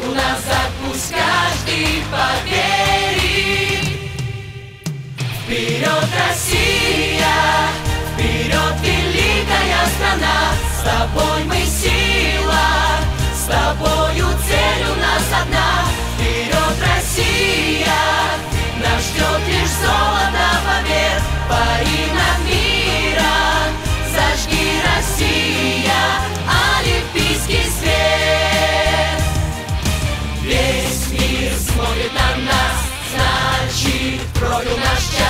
Строю назад пусть каждый поверит. Вперед, Россия! Вперед, великая страна! С тобой мы сила, с тобою цель у нас одна. Вперед, Россия! Нас ждет лишь золото побед. Пари над миром, зажги, Россия, олимпийский свет. Весь мир смотрит на нас, значит, кровью наш час.